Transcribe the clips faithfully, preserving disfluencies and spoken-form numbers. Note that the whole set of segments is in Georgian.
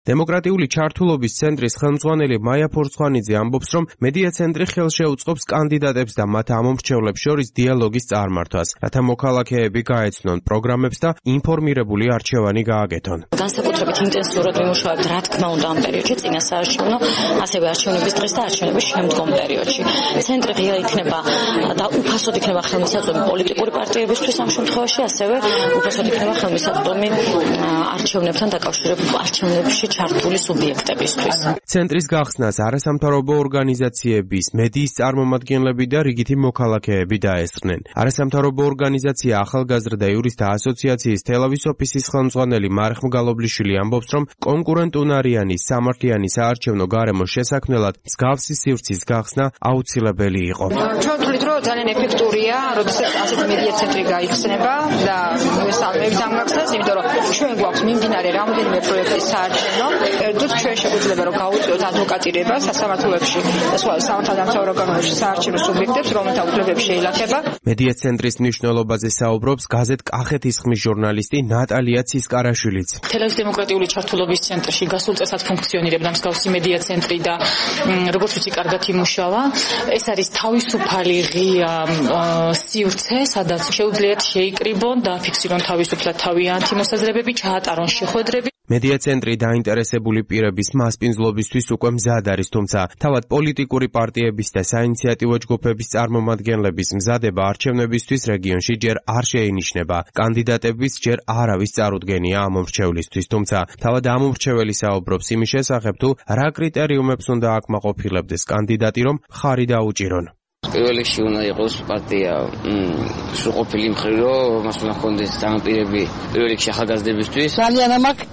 დემოკრატიული ჩართულობის ცენტრის ხელმძღვანელი მაია ფორცხვანიძე ამბობს, რომ მედია ცენტრი ხელშეუწყობს კანდიდატებს და მათ ამომრჩევლებს შორის დიალოგის წარმართვას, რათა მოქალაქეები გაეცნონ პროგრამებს და ინფორმირებული არჩევანი გააკეთონ. განსაკუთრებით ინტენსიურად ვიმუშავებთ, რა თქმა უნდა, ამ პერიოდში წინა საარჩევნო, ასევე არჩევნების დღეს და არჩევნების შემდგომ პერიოდში. ცენტრი ღია იქნება და უფასოდ იქნება ხელმისაწვდომი პოლიტიკური პარტიებისთვის ამ შემთხვევაში, ასევე უფასოდ იქნება ხელმისაწვდომი არჩევნებთან დაკავშირებულ არჩევნებში ჩართული სუბიექტებისთვის. ცენტრის გახსნას არასამთავრობო ორგანიზაციების, მედიის წარმომადგენლები და რიგითი მოქალაქეები დაესწრნენ. არასამთავრობო ორგანიზაცია ახალგაზრდა იურისტთა ასოციაციის თელავის ოფისის ხელმძღვანელი მარხ მგალობლიშვილი ამბობს, რომ კონკურენტუნარიანი სამართლიანი საარჩევნო გარემოს შესაქმნელად მსგავსი სივრცის გახსნა აუცილებელი იყო. ჩვენ ვთვლით, რომ ძალიან ეფექტურია, როდესაც ასეთი მედია ცენტრი გაიხსნება და მესალმებით ამ გახსნას, იმიტომ რომ ჩვენ გვაქვს მიმდინარე რამდენიმე პროექტის საარჩევნო. ერთდროულად ჩვენ შეგვიძლია რომ გავუწიოთ ადვოკატირება სასამართლოებში და სხვა სამართალდამცავ ორგანოებში საარჩევნო სუბიექტებს, რომელთა უფლებები შეილახება. მედია ცენტრის მნიშვნელობაზე საუბრობს გაზეთ კახეთის ხმის ჟურნალისტი ნატალია ცისკარაშვილიც. თელავის დემოკრატიული ჩართულობის ცენტრში გასულ წელსაც ფუნქციონირებდა მსგავსი მედია ცენტრი და როგორც ვიცი, კარგად იმუშავა. ეს არის თავისუფალი ღია სივრცე, სადაც შეუძლიათ შეიკრიბონ და აფიქსირონ თავისუფლად თავიანთი მოსაზრებები, ჩაატარონ შეხვედრები. მედია ცენტრი დაინტერესებული პირების მასპინძლობისთვის უკვე მზად არის, თუმცა თავად პოლიტიკური პარტიების და საინიციატივო ჯგუფების წარმომადგენლების მზადება არჩევნებისთვის რეგიონში ჯერ არ შეინიშნება. კანდიდატების ჯერ არავის წარუდგენია ამომრჩევლისთვის, თუმცა თავად ამომრჩეველი საუბრობს იმის შესახებ, თუ რა კრიტერიუმებს უნდა აკმაყოფილებდეს კანდიდატი, რომ ხარი დაუჭირონ. პირველ რიგში უნდა იყოს პარტია სრულყოფილი მხრივ, რომ მას უნდა ჰქონდეს დამპირები პირველ რიგში ახალგაზრდებისთვის. ძალიან მაქვს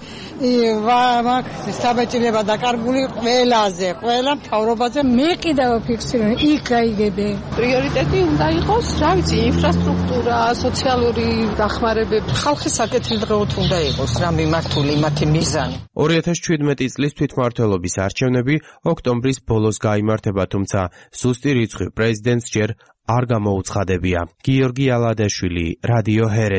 ვამაკ საბჭირება დაკარგული ყველაზე, ყველა მთავრობაზე მე კიდევ ვფიქსირებ, იქ გაიგებე. პრიორიტეტი უნდა იყოს, რა ვიცი, ინფრასტრუქტურა, სოციალური დახმარებები. ხალხის საკეთილდღეოდ უნდა იყოს რა მიმართული მათი მიზანი. ორი ათას ჩვიდმეტი წლის თვითმმართველობის არჩევნები ოქტომბრის ბოლოს გაიმართება, თუმცა სუსტი რიცხვი პრეზიდენტს ჯერ არ გამოუცხადებია. გიორგი ალადაშვილი, რადიო ჰერე.